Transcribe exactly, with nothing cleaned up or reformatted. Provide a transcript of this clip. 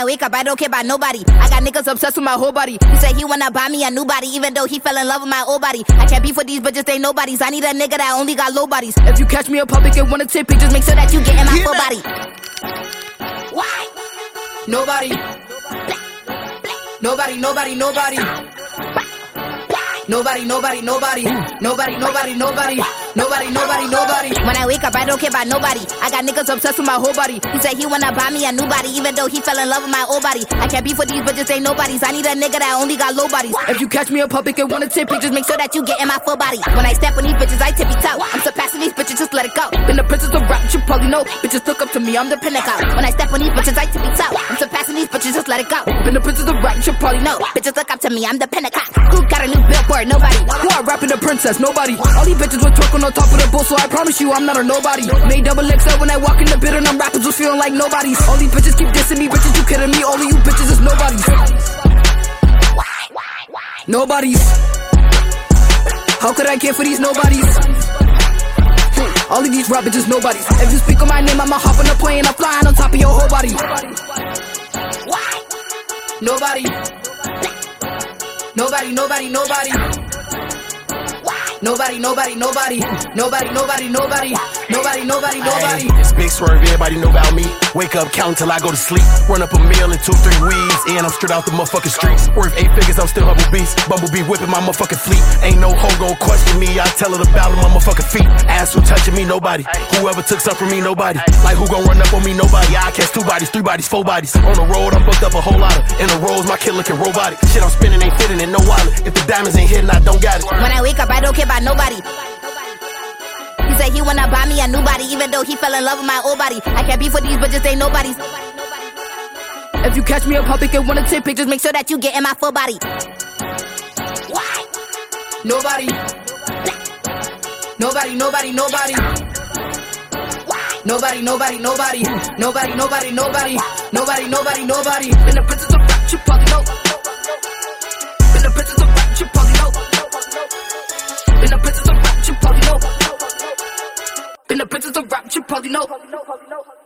I wake up, I don't care about nobody. I got niggas obsessed with my whole body. He said he wanna buy me a new body, even though he fell in love with my old body. I can't be for these bitches, they nobodies. I need a nigga that only got low bodies. If you catch me in public and wanna take pictures, make sure that you get in my full body. Why? Nobody. Nobody, nobody, nobody. Nobody, nobody, nobody. Nobody, nobody, nobody. Nobody, nobody, nobody. When I wake up, I don't care about nobody. I got niggas obsessed with my whole body. He said he wanna buy me a new body, even though he fell in love with my old body. I can't be for these bitches, ain't nobodies. I need a nigga that only got low bodies. If you catch me in public and wanna take pictures, make sure that you get in my full body. When I step on these bitches, I tippy toe. I'm surpassing these bitches, just let it go. Been the princess of rap, you probably know. Bitches look up to me, I'm the pinnacle. When I step on these bitches, I tippy toe. I'm surpassing these bitches, just let it go. Been the princess of rap, you probably know. Bitches look up to me, I'm the pinnacle. Who got a new billboard? Nobody. Who are rapping the princess? Nobody. All these bitches with twerk on top of the bull, so I promise you I'm not a nobody. Made double X L when I walk in the bit and I'm rappers just feeling like nobodies. All these bitches keep dissing me, bitches you kidding me? All of you bitches is nobodies. Nobodies. How could I care for these nobodies? All of these rap bitches nobodies. If you speak on my name, I'ma hop on a plane, I'm flying on top of your whole body. Nobody. Nobody, nobody, nobody. Nobody, nobody, nobody. Nobody, nobody, nobody. Nobody, nobody, nobody. Ay, it's Big Swerve, everybody know about me. Wake up, count till I go to sleep. Run up a meal in two, three weeks. And I'm straight out the motherfucking streets. Worth eight figures, I'm still Humble Beast. Bumblebee whipping my motherfucking fleet. Ain't no hoe gon' question me. I tell her to bow to my motherfucking feet. Ass who touching me, nobody. Whoever took something from me, nobody. Like who gon' run up on me, nobody. I catch two bodies, three bodies, four bodies. On the road, I'm booked up a whole lot of. In the roads, my kid looking robotic. Shit I'm spinning ain't fitting in no wallet. If the diamonds ain't hitting, I don't got it. When I wake up, I don't care about nobody. He said he wanna buy me a new body, even though he fell in love with my old body. I can't be for these bitches, ain't nobodies. If you catch me in public and wanna take pictures, Make sure that you get in my full body. nobody. Nobody, nobody, nobody. Nobody, nobody, nobody. Nobody, nobody, nobody. Nobody, nobody, nobody. Been the princess of rap, you probably know. Been the princess of rap, you probably know. Been the princess of rap, you probably know. Been the princess of rap, you probably know.